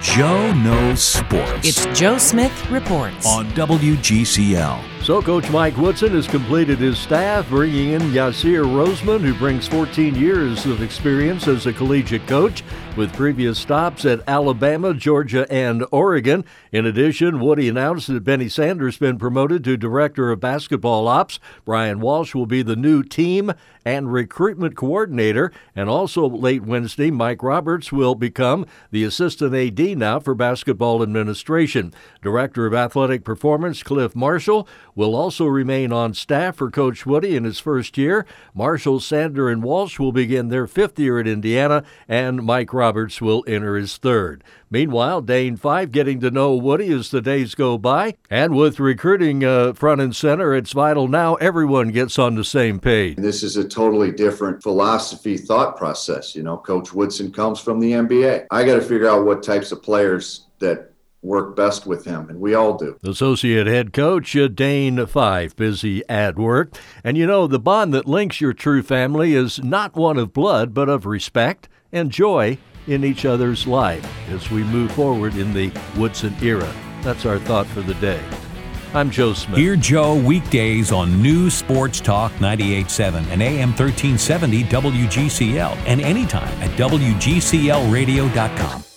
Joe Knows Sports. It's Joe Smith Reports on WGCL. So Coach Mike Woodson has completed his staff, bringing in Yasir Roseman, who brings 14 years of experience as a collegiate coach with previous stops at Alabama, Georgia, and Oregon. In addition, Woody announced that Benny Sanders has been promoted to Director of Basketball Ops. Brian Walsh will be the new team and recruitment coordinator. And also late Wednesday, Mike Roberts will become the Assistant AD now for Basketball Administration. Director of Athletic Performance, Cliff Marshall, will also remain on staff for Coach Woody in his first year. Marshall, Sander, and Walsh will begin their fifth year at Indiana, and Mike Roberts will enter his third. Meanwhile, Dane Fife getting to know Woody as the days go by. And with recruiting front and center, it's vital now everyone gets on the same page. This is a totally different philosophy, thought process. You know, Coach Woodson comes from the NBA. I got to figure out what types of players that work best with him, and we all do. Associate head coach Dane Fife, busy at work. And you know, the bond that links your true family is not one of blood, but of respect and joy in each other's life as we move forward in the Woodson era. That's our thought for the day. I'm Joe Smith. Hear Joe weekdays on News Sports Talk 98.7 and AM 1370 WGCL, and anytime at WGCLradio.com.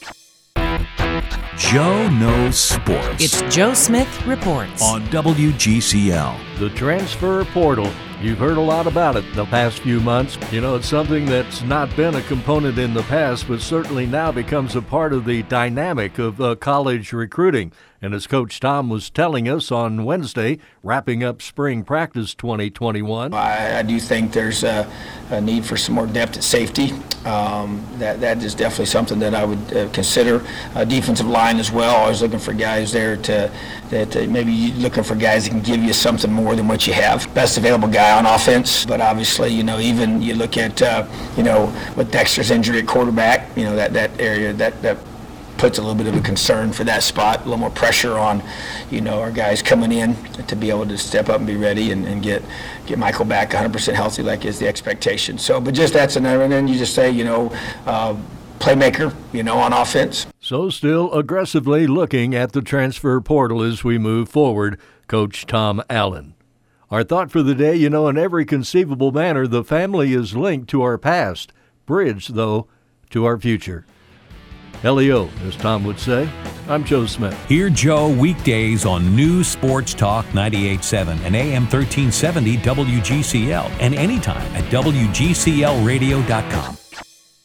Joe Knows Sports. It's Joe Smith Reports on WGCL. The transfer portal. You've heard a lot about it the past few months. You know, it's something that's not been a component in the past, but certainly now becomes a part of the dynamic of college recruiting. And as Coach Tom was telling us on Wednesday, wrapping up spring practice 2021. I do think there's a need for some more depth at safety. That is definitely something that I would consider. Defensive line as well. Always looking for guys there that maybe looking for guys that can give you something more than what you have. Best available guy on offense, but obviously, you know, even you look at, with Dexter's injury at quarterback, you know, that area that puts a little bit of a concern for that spot, a little more pressure on, you know, our guys coming in to be able to step up and be ready and get Michael back 100% healthy like is the expectation. So, but just that's another, and then you just say, you know, playmaker, you know, on offense. So still aggressively looking at the transfer portal as we move forward, Coach Tom Allen. Our thought for the day, you know, in every conceivable manner, the family is linked to our past, bridged, though, to our future. LEO, as Tom would say. I'm Joe Smith. Hear Joe weekdays on News Sports Talk 98.7 and AM 1370 WGCL, and anytime at WGCLradio.com.